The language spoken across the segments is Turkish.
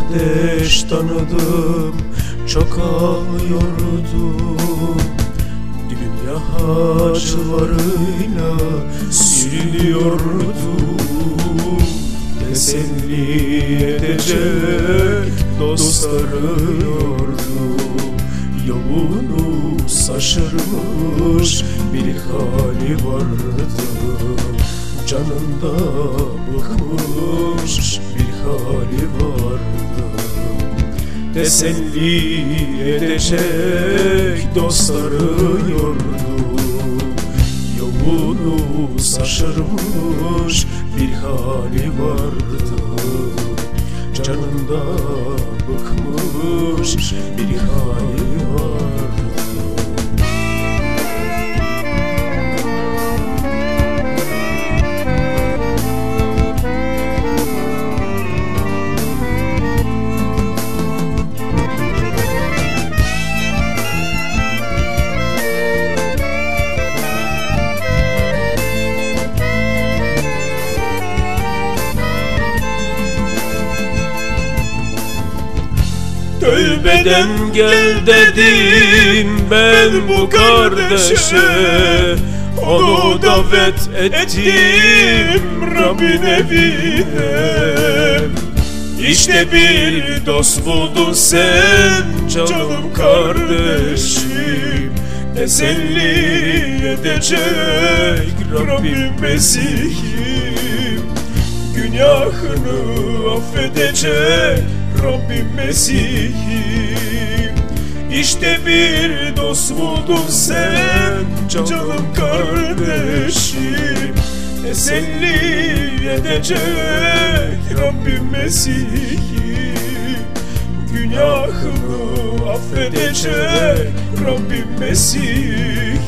kardeş tanıdım, çok ağlıyordum. Dünya hacılarıyla sürünüyordum. Teselli edecek dostları yordum. Yolunu şaşırmış bir hali vardı. Canında bıkmış bir hali vardı. Teselli edecek dostları yordu. Yolunu şaşırmış bir hali vardı. Canında bıkmış bir hali vardı. Tövbeden gel dedim ben bu kardeşe, onu davet ettim Rabbin evine. İşte bir dost buldun sen canım kardeşim, teselli edecek Rabbim Mesih'im. Günahını affedecek Rabbim Mesih'im. İşte bir dost buldun sen canım kardeşim, teselli edecek Rabbim Mesih'im. Günahını affedecek Rabbim Mesih'im.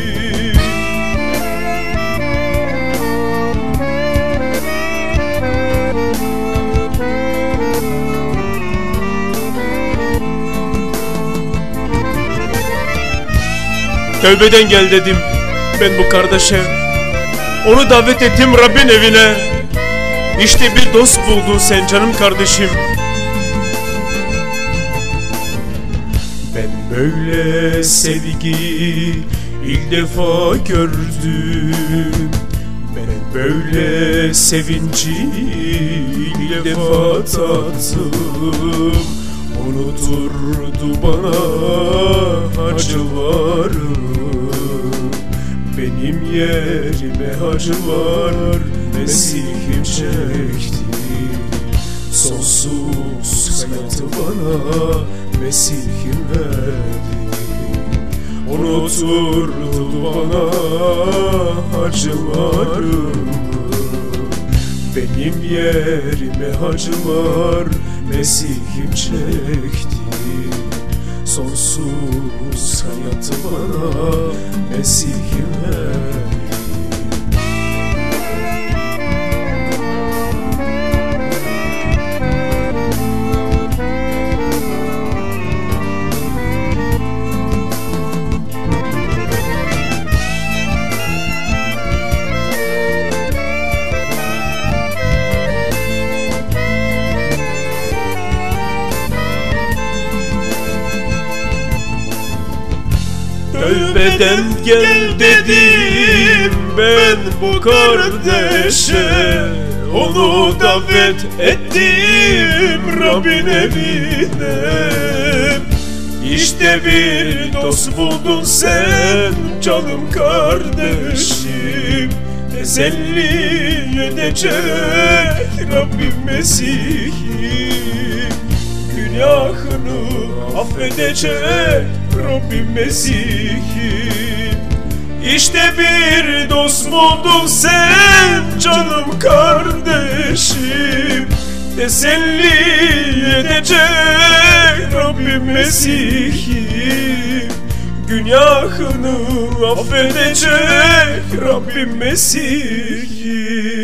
Tövbeden gel dedim ben bu kardeşe, onu davet ettim Rabbin evine. İşte bir dost buldun sen canım kardeşim. Ben böyle sevgiyi ilk defa gördüm. Ben böyle sevinci ilk defa tattım. Unuturdu bana acıları, benim yerime acılar Mesih'im çekti. Sonsuz hayatı bana Mesih'im verdi. Unuturdu bana acılarımı, benim yerime acılar Mesih'im çekti. Sonsuz hayatı bana Mesih'im verdi. Tövbeden gel dedim ben bu kardeşe, onu davet ettim Rabbin evine. İşte bir dost buldun sen canım kardeşim, teselli edecek Rabbim Mesih'im. Günahını affedecek Rabbim Mesih'im. İşte bir dost buldun sen canım kardeşim, teselli edecek Rabbim Mesih'im. Günahını affedecek Rabbim Mesih'im.